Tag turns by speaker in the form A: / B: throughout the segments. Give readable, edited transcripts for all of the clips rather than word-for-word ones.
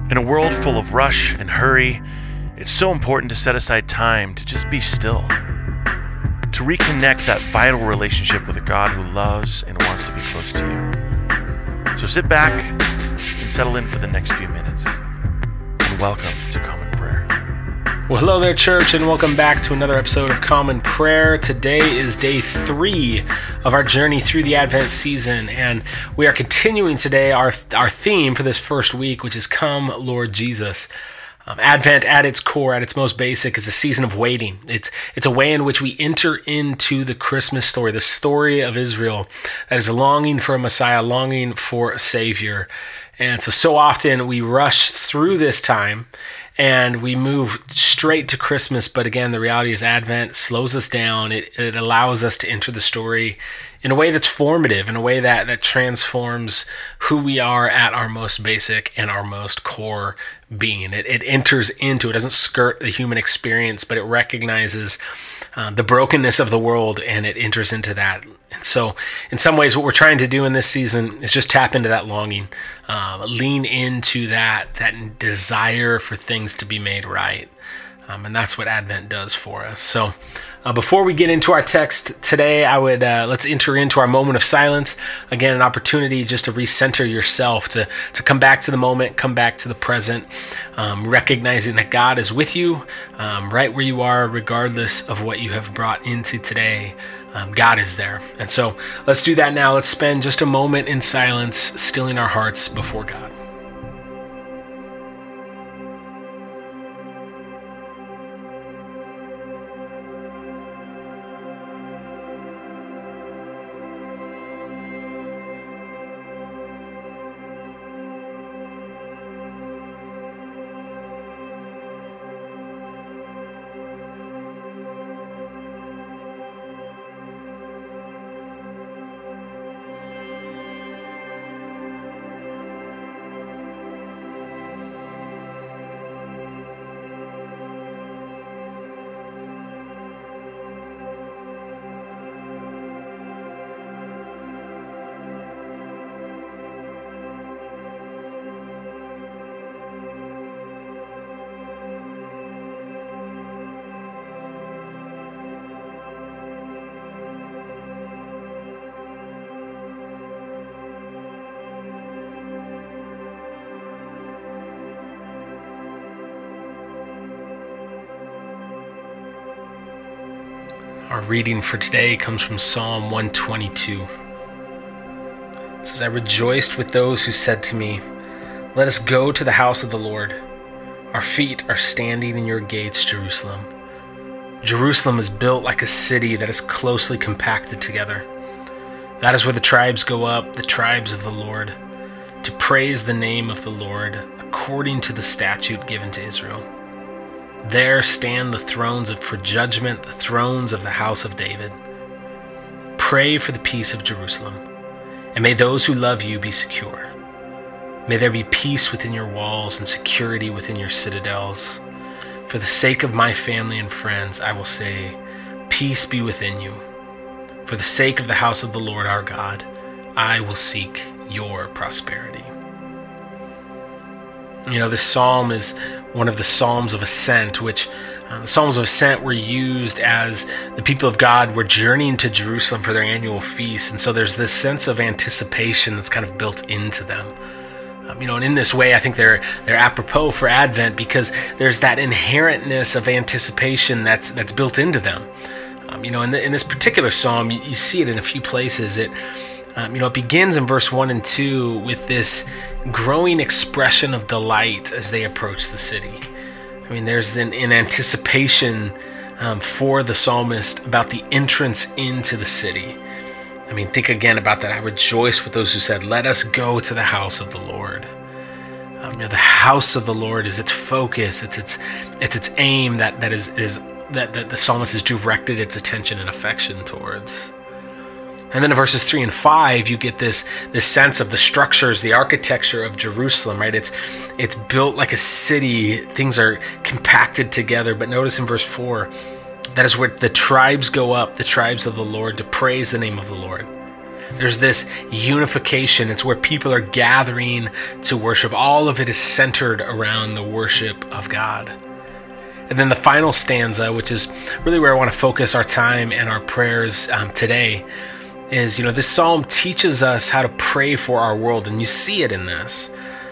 A: In a world full of rush and hurry, it's so important to set aside time to just be still, to reconnect that vital relationship with a God who loves and wants to be close to you. So sit back and settle in for the next few minutes, and welcome to Common Prayer.
B: Well, hello there, church, and welcome back to another episode of Common Prayer. Today is day 3 of our journey through the Advent season, and we are continuing today our theme for this first week, which is Come, Lord Jesus. Advent, at its core, at its most basic, is a season of waiting. It's a way in which we enter into the Christmas story, the story of Israel that is longing for a Messiah, longing for a Savior. And so often we rush through this time and we move straight to Christmas, but again, the reality is Advent slows us down. It allows us to enter the story in a way that's formative, in a way that transforms who we are at our most basic and our most core being. It enters into, it doesn't skirt the human experience, but it recognizes the brokenness of the world, and it enters into that. And so in some ways, what we're trying to do in this season is just tap into that longing, lean into that desire for things to be made right. And that's what Advent does for us. So before we get into our text today, I would let's enter into our moment of silence. Again, an opportunity just to recenter yourself, to come back to the moment, come back to the present, recognizing that God is with you right where you are, regardless of what you have brought into today. God is there. And so let's do that now. Let's spend just a moment in silence, stilling our hearts before God. Our reading for today comes from Psalm 122. It says, I rejoiced with those who said to me, let us go to the house of the Lord. Our feet are standing in your gates, Jerusalem. Jerusalem is built like a city that is closely compacted together. That is where the tribes go up, the tribes of the Lord, to praise the name of the Lord according to the statute given to Israel. There stand the thrones for judgment, the thrones of the house of David. Pray for the peace of Jerusalem, and may those who love you be secure. May there be peace within your walls and security within your citadels. For the sake of my family and friends, I will say, peace be within you. For the sake of the house of the Lord our God, I will seek your prosperity. You know, this psalm is one of the Psalms of Ascent, which the Psalms of Ascent were used as the people of God were journeying to Jerusalem for their annual feast. And so there's this sense of anticipation that's kind of built into them. And in this way, I think they're apropos for Advent because there's that inherentness of anticipation that's built into them. In this particular psalm, you see it in a few places. It begins in verse 1 and 2 with this growing expression of delight as they approach the city. There's an anticipation for the psalmist about the entrance into the city. Think again about that. I rejoice with those who said, let us go to the house of the Lord. The house of the Lord is its focus. It's its aim that the psalmist has directed its attention and affection towards. And then in verses 3 and 5, you get this sense of the structures, the architecture of Jerusalem, right? It's built like a city. Things are compacted together. But notice in verse 4, that is where the tribes go up, the tribes of the Lord, to praise the name of the Lord. There's this unification. It's where people are gathering to worship. All of it is centered around the worship of God. And then the final stanza, which is really where I want to focus our time and our prayers today, is, this psalm teaches us how to pray for our world, and you see it in this.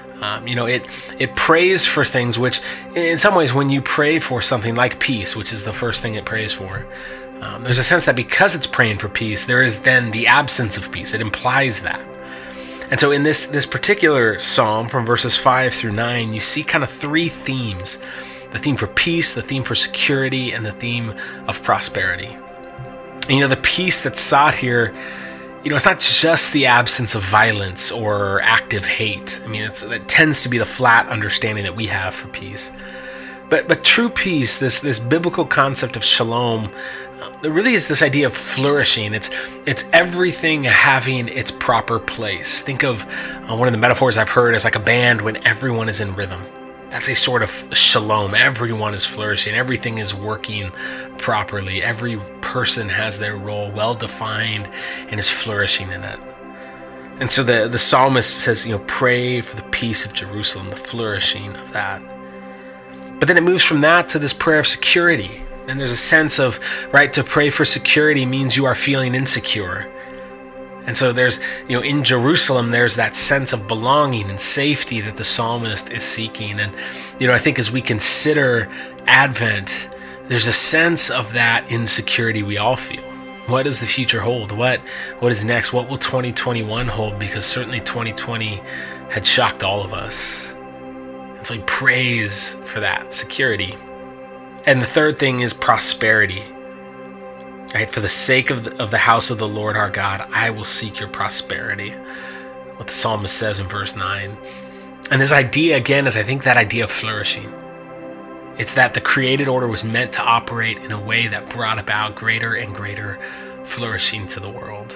B: It prays for things which, in some ways, when you pray for something like peace, which is the first thing it prays for, there's a sense that because it's praying for peace, there is then the absence of peace. It implies that. And so in this particular psalm, from verses 5 through 9, you see kind of three themes: the theme for peace, the theme for security, and the theme of prosperity. And the peace that's sought here, it's not just the absence of violence or active hate. I mean, that tends to be the flat understanding that we have for peace. But true peace, this biblical concept of shalom, there really is this idea of flourishing. It's everything having its proper place. Think of one of the metaphors I've heard as like a band when everyone is in rhythm. That's a sort of shalom. Everyone is flourishing. Everything is working properly. Every person has their role well defined and is flourishing in it. And so the psalmist says, pray for the peace of Jerusalem, the flourishing of that. But then it moves from that to this prayer of security. And there's a sense of, to pray for security means you are feeling insecure. And so there's, in Jerusalem, there's that sense of belonging and safety that the psalmist is seeking. And, I think as we consider Advent, there's a sense of that insecurity we all feel. What does the future hold? What is next? What will 2021 hold? Because certainly 2020 had shocked all of us. And so he prays for that security. And the third thing is prosperity. Right? For the sake of the house of the Lord our God, I will seek your prosperity. What the psalmist says in verse 9. And this idea, again, is I think that idea of flourishing. It's that the created order was meant to operate in a way that brought about greater and greater flourishing to the world.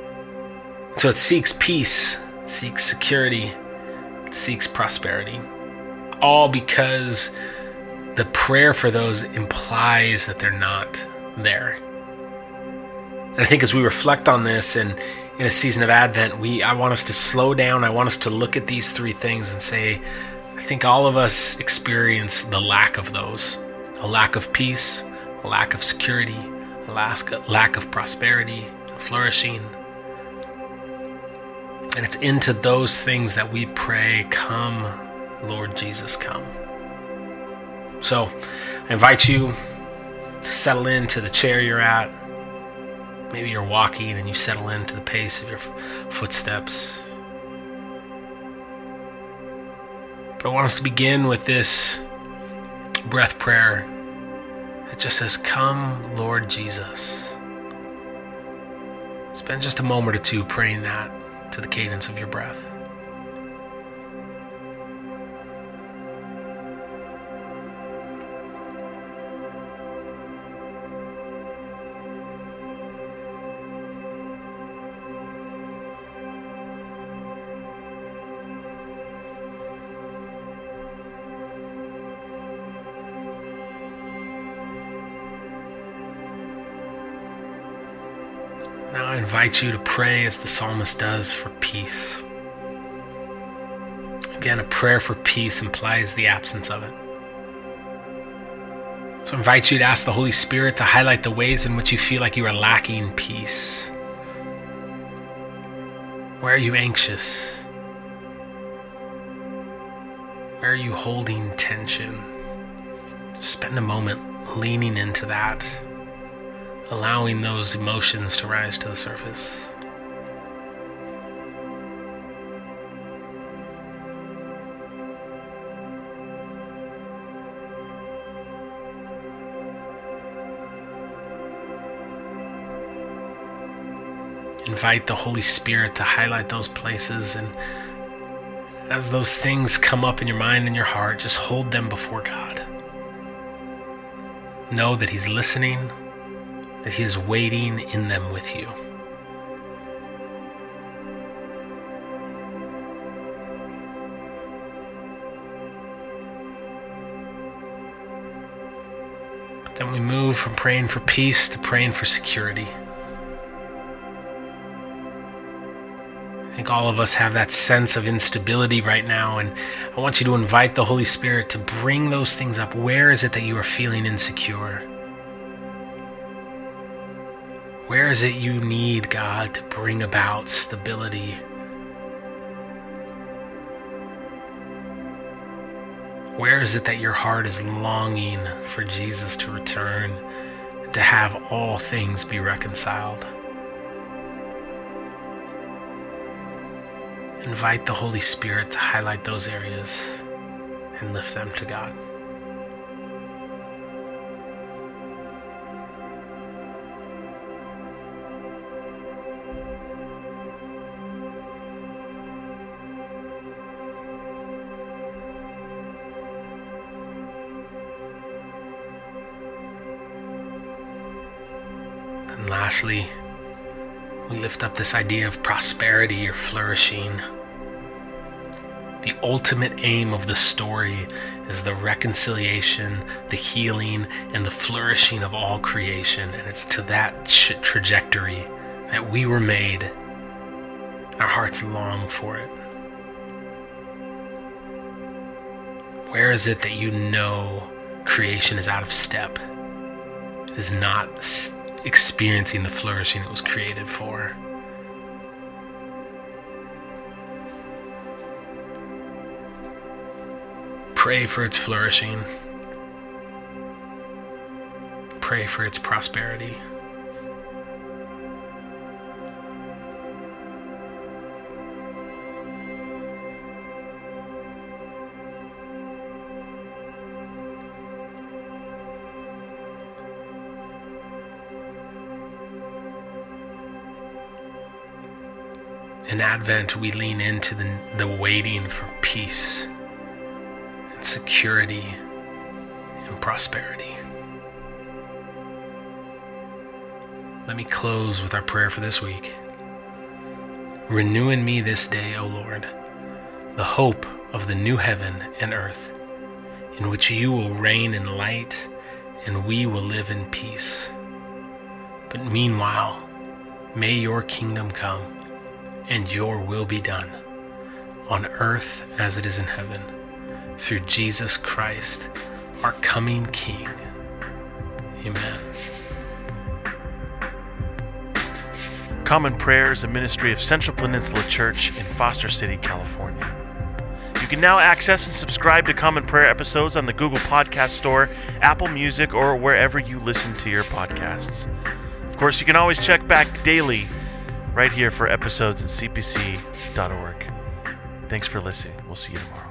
B: So it seeks peace, it seeks security, it seeks prosperity. All because the prayer for those implies that they're not there. And I think as we reflect on this and in a season of Advent, I want us to slow down. I want us to look at these three things and say, I think all of us experience the lack of those. A lack of peace, a lack of security, a lack of prosperity and flourishing. And it's into those things that we pray, come, Lord Jesus, come. So I invite you to settle into the chair you're at. Maybe you're walking and you settle into the pace of your footsteps. But I want us to begin with this breath prayer that just says, come, Lord Jesus. Spend just a moment or two praying that to the cadence of your breath. Now I invite you to pray as the psalmist does for peace. Again, a prayer for peace implies the absence of it. So I invite you to ask the Holy Spirit to highlight the ways in which you feel like you are lacking peace. Where are you anxious? Where are you holding tension? Just spend a moment leaning into that, allowing those emotions to rise to the surface. Invite the Holy Spirit to highlight those places, and as those things come up in your mind and your heart, just hold them before God. Know that He's listening, that He is waiting in them with you. But then we move from praying for peace to praying for security. think all of us have that sense of instability right now, and I want you to invite the Holy Spirit to bring those things up. Where is it that you are feeling insecure? Where is it you need God to bring about stability? Where is it that your heart is longing for Jesus to return, to have all things be reconciled? Invite the Holy Spirit to highlight those areas and lift them to God. And lastly, we lift up this idea of prosperity or flourishing. The ultimate aim of the story is the reconciliation, the healing, and the flourishing of all creation. And it's to that trajectory that we were made. Our hearts long for it. Where is it that you know creation is out of step, is not experiencing the flourishing it was created for? Pray for its flourishing. Pray for its prosperity. In Advent, we lean into the waiting for peace and security and prosperity. Let me close with our prayer for this week. Renew in me this day, O Lord, the hope of the new heaven and earth, in which you will reign in light and we will live in peace. But meanwhile, may your kingdom come and your will be done, on earth as it is in heaven, through Jesus Christ, our coming King. Amen.
A: Common Prayer is a ministry of Central Peninsula Church in Foster City, California. You can now access and subscribe to Common Prayer episodes on the Google Podcast Store, Apple Music, or wherever you listen to your podcasts. Of course, you can always check back daily right here for episodes at cpc.org. Thanks for listening. We'll see you tomorrow.